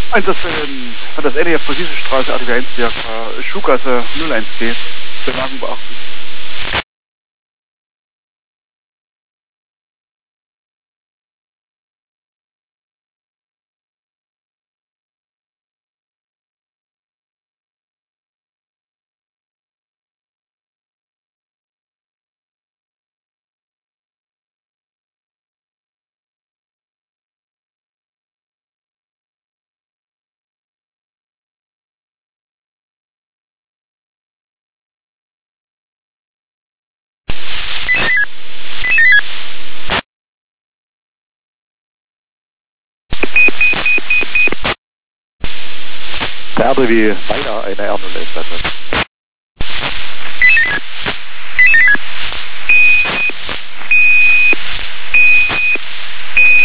Einsatz für das NEF Friesische ATW 1 Schuhgasse 01G. Bemerkung beachten. Der RBW weiter eine R011 Landwirt.